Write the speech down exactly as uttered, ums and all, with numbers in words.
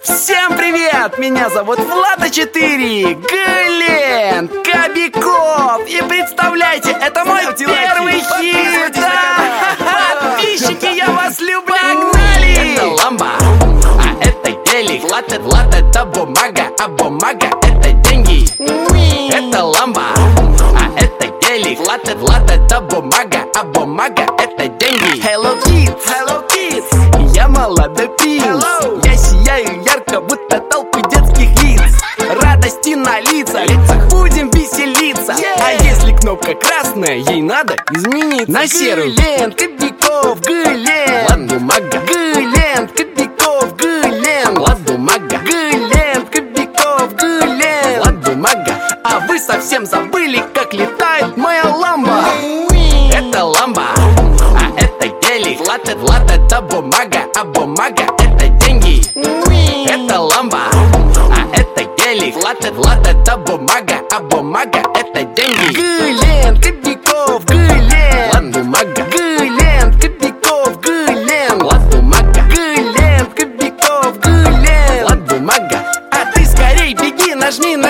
Всем привет! Меня зовут Влад а четыре, Глен Кобяков. И представляйте, это мой первый хит. Подписчики, я вас люблю, гнали! Это ламба, а это гелик. Влад, Влад это бумага, а бумага это деньги. Это ламба, а это гелик. Влад, Влад это бумага, а бумага это деньги. Hello Kids, Hello Kids, я молодопис. Hello. Я сияю ярко, будто толпы детских лиц. Радости на лицах, будем веселиться. Yeah. А если кнопка красная, ей надо измениться На серую. Глен Кобяков, Глен Влад, бумага, Глен Кобяков, Глен Влад, бумага, Глен Кобяков, Глен Влад, бумага. А вы совсем забыли, как летает моя ламба. Это ламба, а это гелик. Влад, Влад это бумага, а бумага это деньги. Это ламба, а это гелик. Влад, Влад это бумага, а бумага это деньги. Глен Кобяков, Глен Влад, бумага, Глен Кобяков, Глен Влад, бумага, Глен Кобяков, Глен Влад, бумага. А ты скорей беги, нажми на